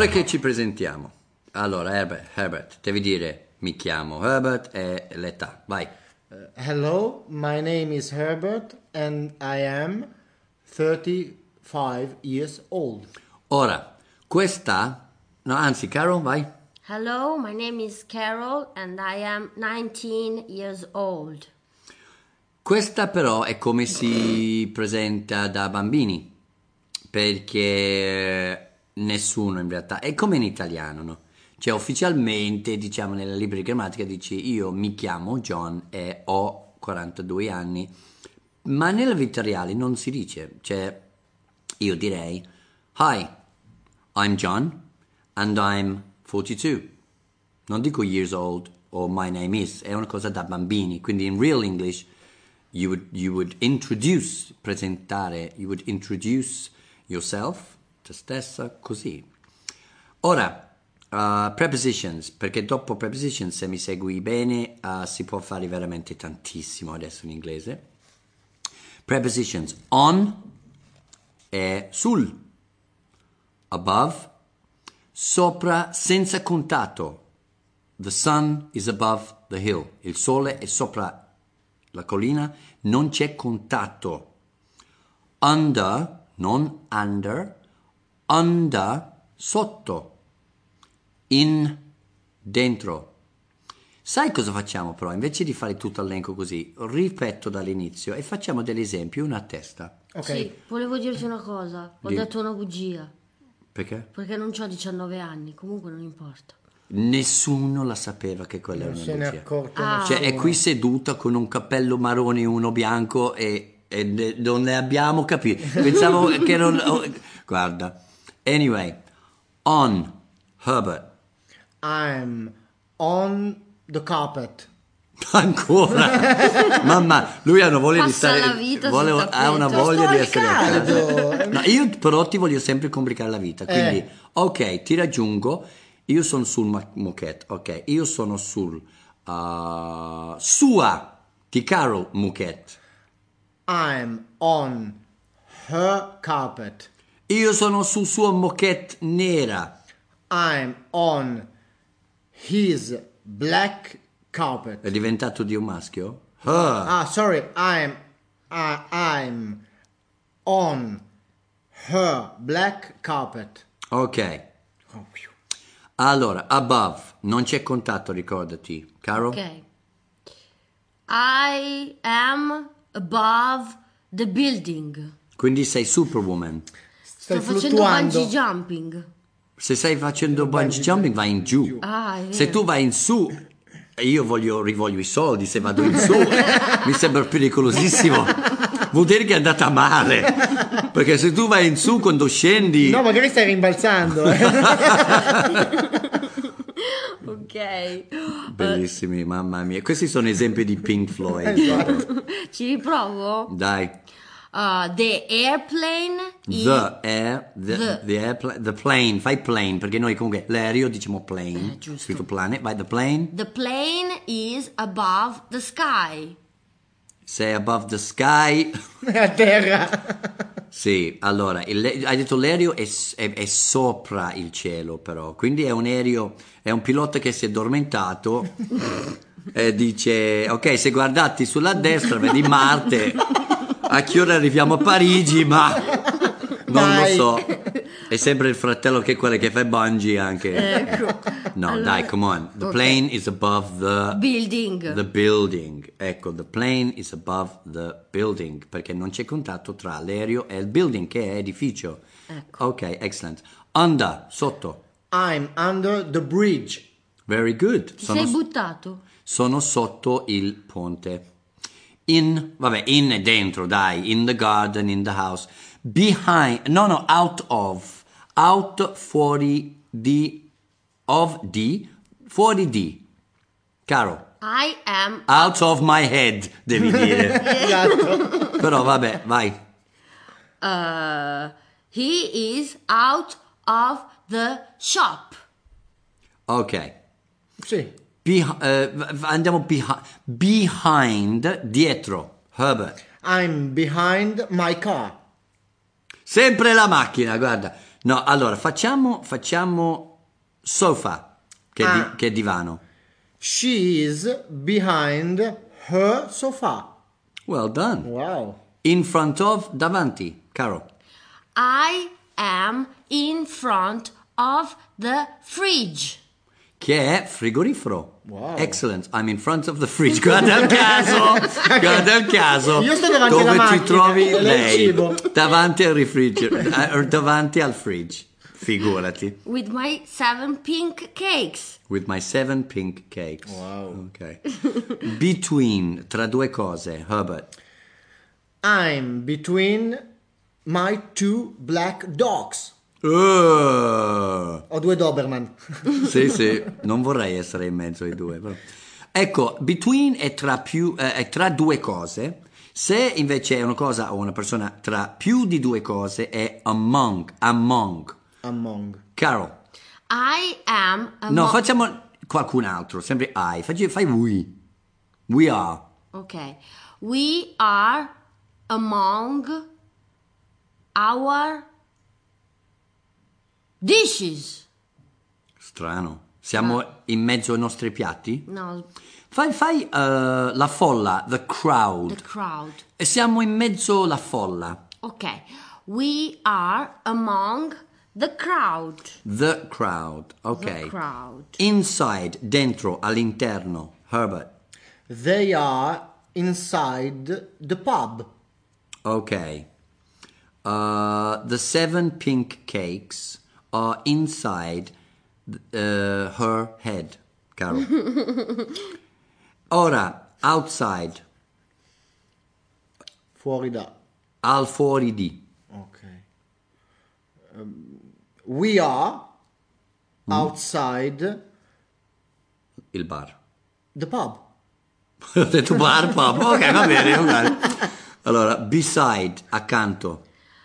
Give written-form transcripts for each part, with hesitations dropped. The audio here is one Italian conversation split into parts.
Ora che ci presentiamo. Allora, Herbert, devi dire mi chiamo Herbert e l'età. Vai. Hello, my name is Herbert and I am 35 years old. Ora, questa... No, anzi, Carol, vai. Hello, my name is Carol and I am 19 years old. Questa però è come si presenta da bambini, perché nessuno in realtà... È come in italiano, no? Cioè ufficialmente, diciamo, nella libra di grammatica dici io mi chiamo John e ho 42 anni, ma nella vita reale non si dice. Cioè, io direi Hi, I'm John and I'm 42. Non dico years old o my name is, è una cosa da bambini. Quindi in real English you would introduce, presentare, you would introduce yourself, te stessa, così. Ora, prepositions, perché dopo prepositions, se mi segui bene, si può fare veramente tantissimo adesso in inglese. Prepositions: on è sul, above, sopra senza contatto. The sun is above the hill. Il sole è sopra la collina, non c'è contatto. Under, non under, under, sotto. In, dentro. Sai cosa facciamo però? Invece di fare tutto l'elenco così, ripeto dall'inizio e facciamo degli esempi, una a testa. Ok. Sì, volevo dirti una cosa. Ho detto una bugia. Perché? Perché non ho 19 anni, comunque non importa. Nessuno la sapeva che quella Non era se una ne è bugia. accorto Cioè è nessuno. qui seduta con un cappello marrone e uno bianco e non ne abbiamo capito. Pensavo che non... Guarda. Anyway, on, Herbert. I'm on the carpet. Ancora mamma, lui ha una voglia di Passa stare la vita sul ha una tappeto. voglia di essere a casa. caldo. No, io però ti voglio sempre complicare la vita, quindi ok, ti raggiungo, io sono sul moquette, ok, io sono sul sua di Carol moquette, I'm on her carpet. io sono sul suo moquette nera, I'm on his black carpet. è diventato di un maschio? Her. Ah, sorry, I'm on her black carpet. Ok, Oh, phew. allora above non c'è contatto, ricordati, Carol. Ok. I am above the building. Quindi sei Superwoman. Stai Sto facendo fluttuando. bungee jumping. Se stai facendo bungee jumping vai in giù. Ah, è vero. Se tu vai in su, e io rivoglio i soldi, se vado in su mi sembra pericolosissimo. Vuol dire che è andata male. Perché se tu vai in su quando scendi... No, magari stai rimbalzando. Ok. Bellissimi, mamma mia. Questi sono esempi di Pink Floyd. Ci riprovo? Dai. The airplane is... The plane, fai plane, perché noi comunque l'aereo diciamo plane, giusto. scritto planet, vai the plane. The plane is above the sky. Sei above the sky. È a terra. Sì, allora, hai detto l'aereo è sopra il cielo però, quindi è un aereo, è un pilota che si è addormentato e dice, ok, se guardati sulla destra vedi Marte, a che ora arriviamo a Parigi, ma non Dai. lo so, è sempre il fratello che è quello che fa bungee anche. Ecco. No, Allora, dai, come on, the ok. plane is above the Building. building. Ecco, the plane is above the building, perché non c'è contatto tra l'aereo e il building, che è edificio. Ecco. Ok, excellent. Under, sotto. I'm under the bridge. Very good. Ti sei buttato? Sono sotto il ponte. In, vabbè, in è dentro, dai. In the garden, in the house. Behind, no, out of. Out, fuori di, of di, fuori di. Caro. I am... Out of my head, devi dire. Esatto. Però vabbè, vai. He is out of the shop. Ok. Sì. Andiamo behind, dietro. Herbert. I'm behind my car. Sempre la macchina, guarda. No, allora facciamo sofa, che è divano. She is behind her sofa. Well done. Wow. In front of, davanti, Carol. I am in front of the fridge. Che è frigorifero. Wow. Excellent. I'm in front of the fridge. Guarda il caso. Guarda il caso. Io sto davanti dove alla ti macchina trovi del lei. cibo. Davanti al refrigerator. Davanti al fridge. Figurati. With my 7 pink cakes. With my 7 pink cakes. Wow. Ok. Between, tra due cose, Herbert. I'm between my 2 black dogs. Ho 2 Doberman. Sì, non vorrei essere in mezzo ai due. Però. Ecco, between è tra due cose. Se invece è una cosa o una persona tra più di due cose è among. Among. Carol. I am No, facciamo qualcun altro, sempre I. Fai we. We are. Okay. We are among our dishes. Strano. Siamo in mezzo ai nostri piatti? No, Fai la folla, the crowd. the crowd. E siamo in mezzo alla folla. Okay. We are among the crowd. The crowd. Ok. The crowd. Inside, dentro, all'interno. Herbert. They are inside the pub. Ok. The 7 pink cakes are inside her head, Carol. Ora, outside, Fuori da. al fuori di. Ok. We are outside Il bar. the pub. Ho detto bar, pub. Ok, va bene. Allora, beside, accanto.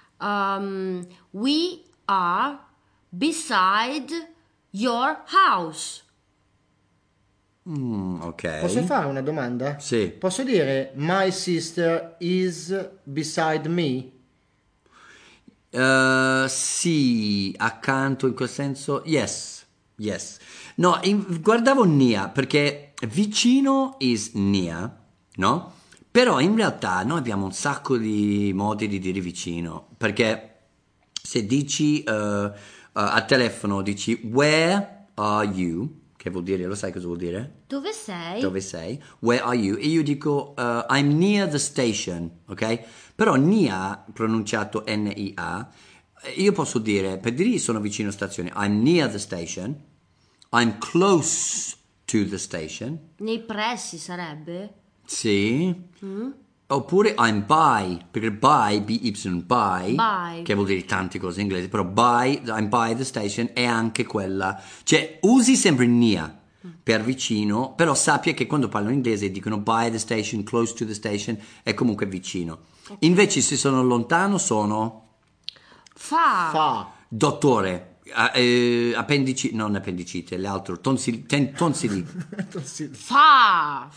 We are beside your house. Ok. Posso fare una domanda? Sì. Posso dire my sister is beside me? Sì, accanto in quel senso. Yes. No, guardavo near perché vicino is near, no? Però in realtà noi abbiamo un sacco di modi di dire vicino, perché se dici al telefono dici where are you, che vuol dire, lo sai cosa vuol dire? Dove sei? Dove sei? Where are you? E io dico I'm near the station, ok? Però near, pronunciato N-I-A, io posso dire, per dire sono vicino stazione, I'm near the station, I'm close to the station, Nei pressi sarebbe? sì, oppure I'm by, perché by, by, By. che vuol dire tante cose in inglese, però by, I'm by the station è anche quella, cioè usi sempre near per vicino, però sappia che quando parlano in inglese dicono by the station, close to the station, è comunque vicino. Invece se sono lontano sono Fa. dottore, non appendicite, l'altro, tonsili. Far.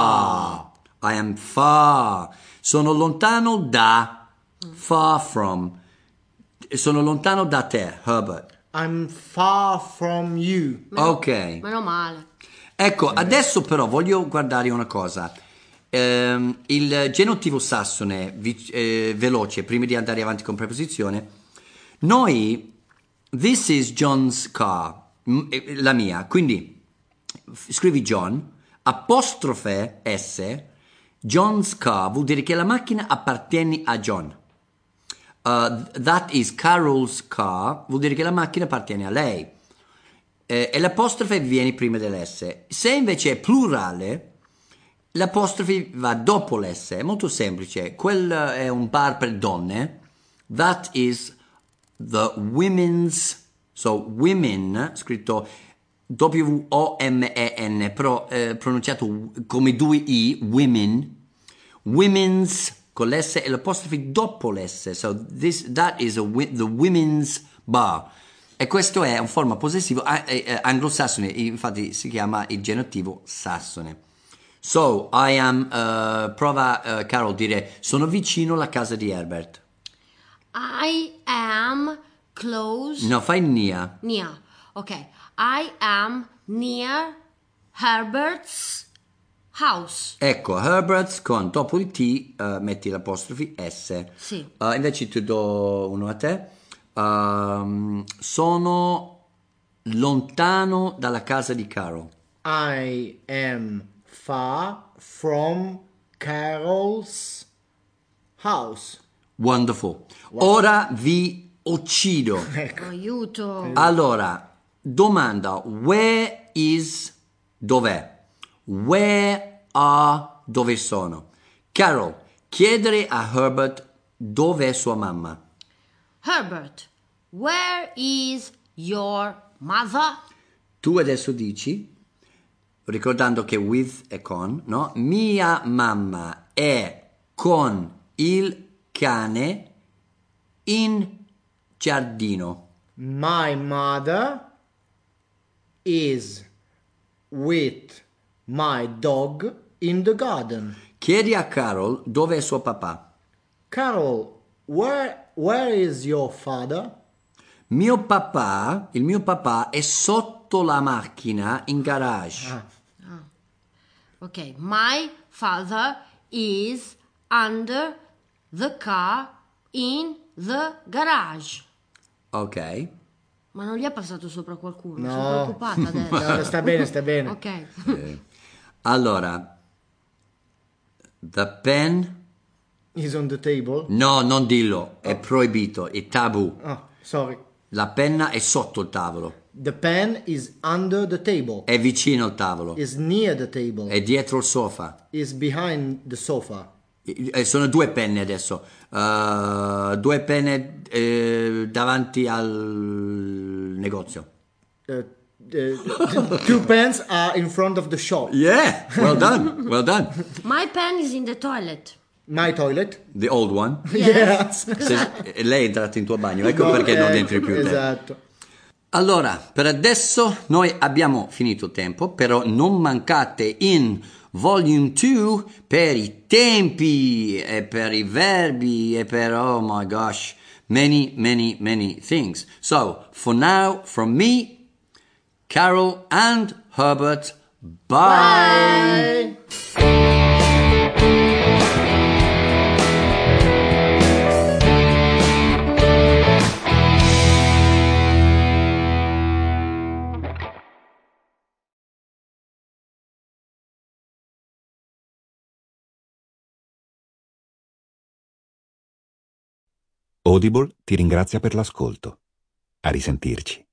I am far. Sono lontano da. Far from. Sono lontano da te, Herbert. I'm far from you. Ok. Meno male. Ecco, adesso però voglio guardare una cosa. Il genitivo sassone, veloce, prima di andare avanti con preposizione. Noi, this is John's car, la mia. Quindi, scrivi John, apostrofe S, John's car vuol dire che la macchina appartiene a John. That is Carol's car vuol dire che la macchina appartiene a lei. E l'apostrofe viene prima dell'S. Se invece è plurale, l'apostrofe va dopo l'S. È molto semplice. Quel è un bar per donne. That is the women's. So, women, scritto W-O-M-E-N, però pronunciato come due I, women. Women's, con l'S e l'apostrofe dopo l'S. So, that is the women's bar. E questo è un forma possessivo anglosassone, infatti si chiama il genitivo sassone. So, I am, prova Carol dire, sono vicino alla casa di Herbert. I am close. No, fai near. Near. Okay. I am near Herbert's house. Ecco, Herbert's con dopo il T metti l'apostrofe S. Sì. Invece ti do uno a te. Sono lontano dalla casa di Carol. I am far from Carol's house. Wonderful. Ora vi uccido. Aiuto. Allora, domanda, where is, dov'è? Where are, dove sono? Carol, chiedere a Herbert dov'è sua mamma. Herbert, where is your mother? Tu adesso dici, ricordando che with è con, no? Mia mamma è con il cane in giardino. My mother is with my dog in the garden. Chiedi a Carol dove è suo papà. Carol, where is your father? Il mio papà è sotto la macchina in garage. Okay, my father is under the car in the garage. Ok. Ma non gli è passato sopra qualcuno? No. Sono preoccupata adesso. No, sta bene, sta bene. Ok. Allora, the pen... Is on the table. No, non dillo, è proibito, è tabù. Oh, sorry. La penna è sotto il tavolo, The pen is under the table. è vicino al tavolo, Is near the table. è dietro il sofa. Is behind the sofa. Sono due penne adesso, due penne davanti al negozio. Two pens are in front of the shop. Yeah, well done, well done. My pen is in the toilet. My toilet. The old one. Yes. Lei è entrata in tuo bagno, ecco No, perché non entri più te. Esatto. Allora, per adesso noi abbiamo finito il tempo, però non mancate in Volume 2 per i tempi e per i verbi e per, oh my gosh, many, many, many things. So, for now, from me, Carol and Herbert, bye. Audible ti ringrazia per l'ascolto. A risentirci.